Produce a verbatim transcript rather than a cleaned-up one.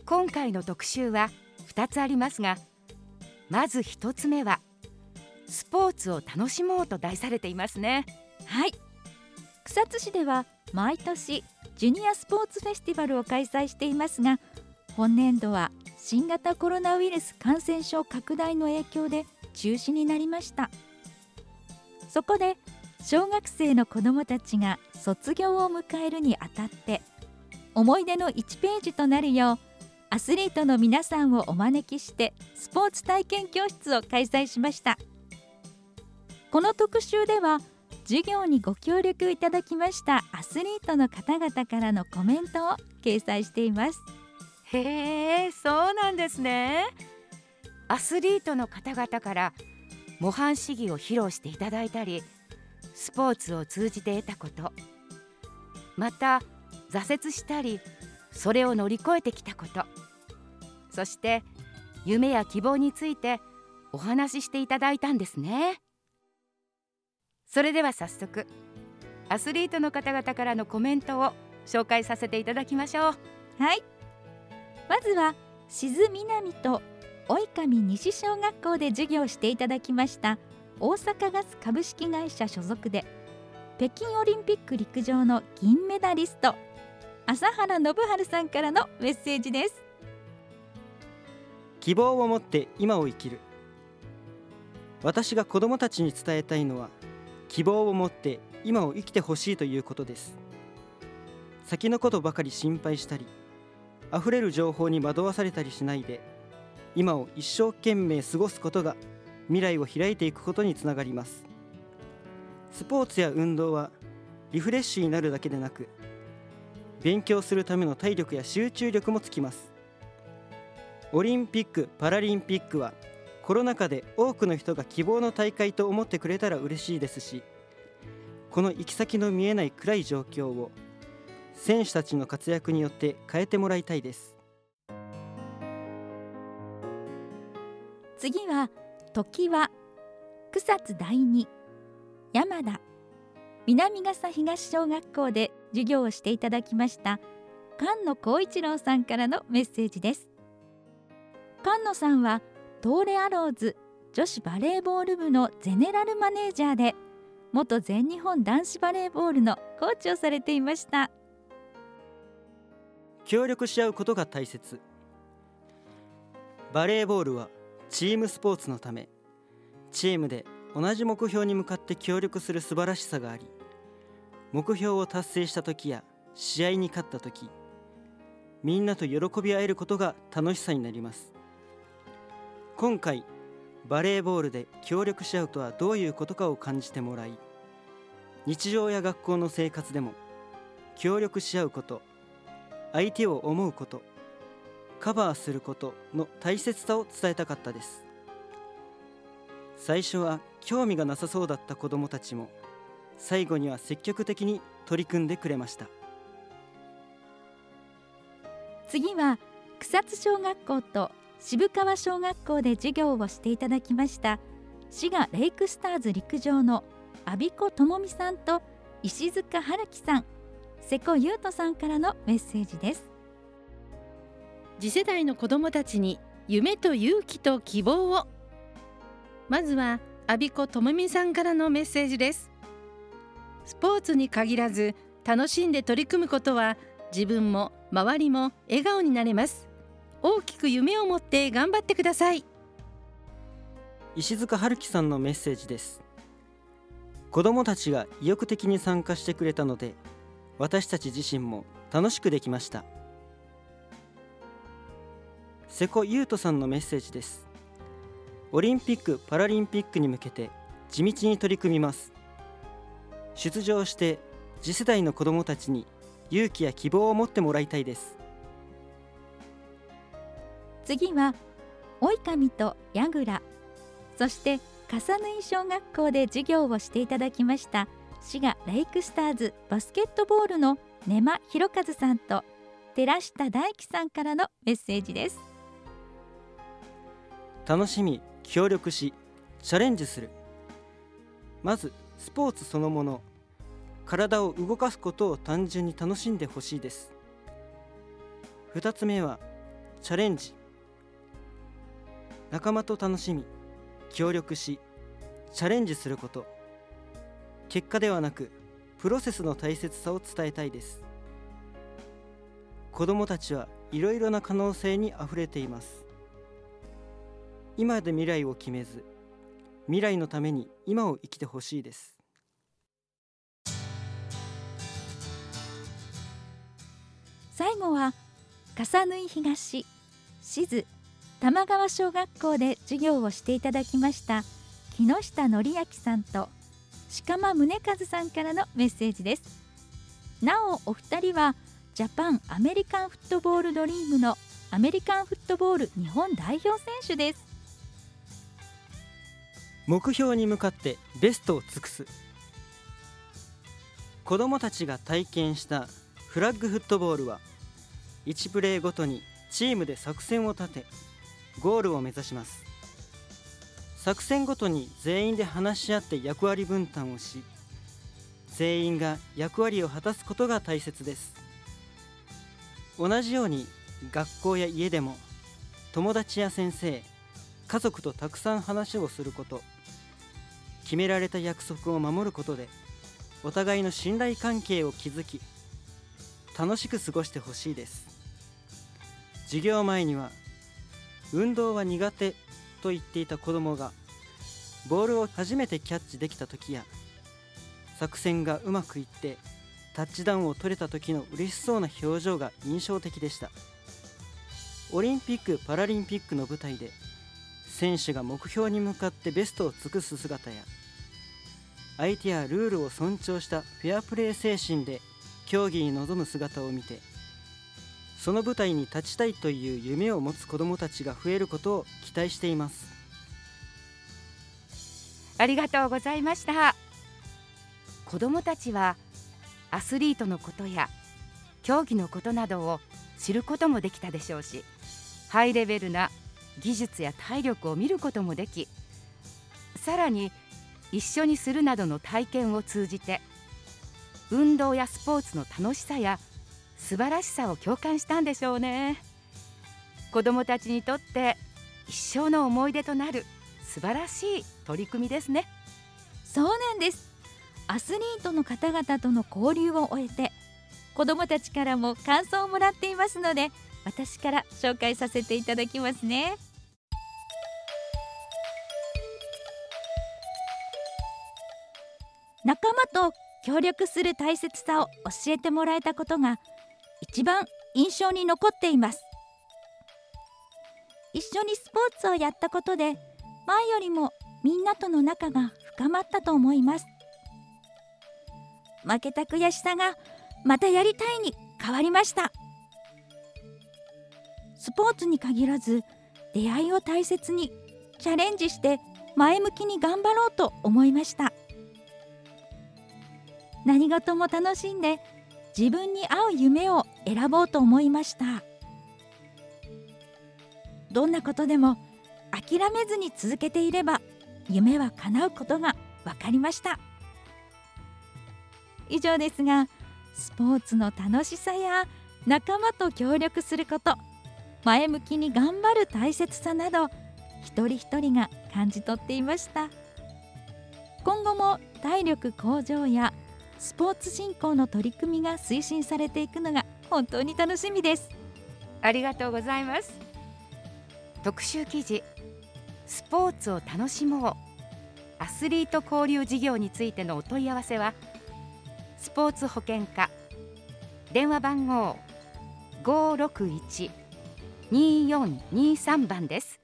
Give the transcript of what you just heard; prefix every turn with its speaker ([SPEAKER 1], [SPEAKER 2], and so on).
[SPEAKER 1] 今回の特集はふたつありますが、まずひとつめはスポーツを楽しもうと題されていますね。
[SPEAKER 2] はい、草津市では毎年ジュニアスポーツフェスティバルを開催していますが、本年度は新型コロナウイルス感染症拡大の影響で中止になりました。そこで小学生の子どもたちが卒業を迎えるにあたって、思い出のいちページとなるようアスリートの皆さんをお招きしてスポーツ体験教室を開催しました。この特集では授業にご協力いただきましたアスリートの方々からのコメントを掲載しています。
[SPEAKER 1] へえ、そうなんですね。アスリートの方々から模範試技を披露していただいたり、スポーツを通じて得たこと、また挫折したりそれを乗り越えてきたこと、そして夢や希望についてお話ししていただいたんですね。それでは早速アスリートの方々からのコメントを紹介させていただきましょう。
[SPEAKER 2] はい、まずは静南と及上西小学校で授業をしていただきました大阪ガス株式会社所属で北京オリンピック陸上の銀メダリスト朝原信治さんからのメッセージです。
[SPEAKER 3] 希望を持って今を生きる。私が子どもたちに伝えたいのは、希望を持って今を生きてほしいということです。先のことばかり心配したり、あふれる情報に惑わされたりしないで、今を一生懸命過ごすことが未来を開いていくことにつながります。スポーツや運動はリフレッシュになるだけでなく、勉強するための体力や集中力もつきます。オリンピック・パラリンピックはコロナ禍で多くの人が希望の大会と思ってくれたら嬉しいですし、この行き先の見えない暗い状況を選手たちの活躍によって変えてもらいたいです。
[SPEAKER 2] 次は常盤、草津第二、山田、南笠東小学校で授業をしていただきました菅野光一郎さんからのメッセージです。菅野さんは東レアローズ女子バレーボール部のゼネラルマネージャーで、元全日本男子バレーボールのコーチをされていました。
[SPEAKER 3] 協力し合うことが大切。バレーボールはチームスポーツのため、チームで同じ目標に向かって協力する素晴らしさがあり、目標を達成した時や試合に勝った時、みんなと喜び合えることが楽しさになります。今回バレーボールで協力し合うとはどういうことかを感じてもらい、日常や学校の生活でも協力し合うこと、相手を思うこと、カバーすることの大切さを伝えたかったです。最初は興味がなさそうだった子どもたちも、最後には積極的に取り組んでくれました。
[SPEAKER 2] 次は草津小学校と渋川小学校で授業をしていただきました滋賀レイクスターズ陸上の阿比子智美さんと石塚春樹さん、瀬古優斗さんからのメッセージです。
[SPEAKER 4] 次世代の子どもたちに夢と勇気と希望を。まずは阿比子智美さんからのメッセージです。スポーツに限らず楽しんで取り組むことは、自分も周りも笑顔になれます。大きく夢を持って頑張ってください。
[SPEAKER 3] 石塚春樹さんのメッセージです。子どもたちが意欲的に参加してくれたので、私たち自身も楽しくできました。瀬古優斗さんのメッセージです。オリンピック・パラリンピックに向けて地道に取り組みます。出場して次世代の子どもたちに勇気や希望を持ってもらいたいです。
[SPEAKER 2] 次は及上と矢倉、そして笠縫小学校で授業をしていただきました滋賀レイクスターズバスケットボールの根間博和さんと寺下大樹さんからのメッセージです。
[SPEAKER 3] 楽しみ、協力し、チャレンジする。まずスポーツそのもの、体を動かすことを単純に楽しんでほしいです。ふたつめはチャレンジ。仲間と楽しみ、協力し、チャレンジすること。結果ではなくプロセスの大切さを伝えたいです。子どもたちはいろいろな可能性にあふれています。今で未来を決めず、未来のために今を生きてほしいです。
[SPEAKER 2] 最後は笠縫東静玉川小学校で授業をしていただきました木下則明さんと鹿間宗和さんからのメッセージです。なおお二人はジャパンアメリカンフットボールドリームのアメリカンフットボール日本代表選手です。
[SPEAKER 3] 目標に向かってベストを尽くす。子どもたちが体験したフラッグフットボールはいちプレーごとにチームで作戦を立てゴールを目指します。作戦ごとに全員で話し合って役割分担をし、全員が役割を果たすことが大切です。同じように学校や家でも友達や先生、家族とたくさん話をすること、決められた約束を守ることでお互いの信頼関係を築き、楽しく過ごしてほしいです。授業前には運動は苦手と言っていた子どもがボールを初めてキャッチできた時や、作戦がうまくいってタッチダウンを取れた時の嬉しそうな表情が印象的でした。オリンピック・パラリンピックの舞台で選手が目標に向かってベストを尽くす姿や、相手やルールを尊重したフェアプレー精神で競技に臨む姿を見て、その舞台に立ちたいという夢を持つ子どもたちが増えることを期待しています。
[SPEAKER 1] ありがとうございました。子どもたちはアスリートのことや競技のことなどを知ることもできたでしょうし、ハイレベルな技術や体力を見ることもでき、さらに一緒にするなどの体験を通じて運動やスポーツの楽しさや素晴らしさを共感したんでしょうね。子どもたちにとって一生の思い出となる素晴らしい取り組みですね。
[SPEAKER 2] そうなんです。アスリートの方々との交流を終えて、子どもたちからも感想をもらっていますので、私から紹介させていただきますね。仲間と協力する大切さを教えてもらえたことが一番印象に残っています。一緒にスポーツをやったことで、前よりもみんなとの仲が深まったと思います。負けた悔しさがまたやりたいに変わりました。スポーツに限らず、出会いを大切にチャレンジして前向きに頑張ろうと思いました。何事も楽しんで自分に合う夢を選ぼうと思いました。どんなことでも諦めずに続けていれば夢は叶うことが分かりました。以上ですが、スポーツの楽しさや仲間と協力すること、前向きに頑張る大切さなど、一人一人が感じ取っていました。今後も体力向上やスポーツ振興の取り組みが推進されていくのが本当に楽しみです。
[SPEAKER 1] ありがとうございます。特集記事、スポーツを楽しもうアスリート交流事業についてのお問い合わせは、スポーツ保険課電話番号 ごーろくいち にーよんにーさん 番です。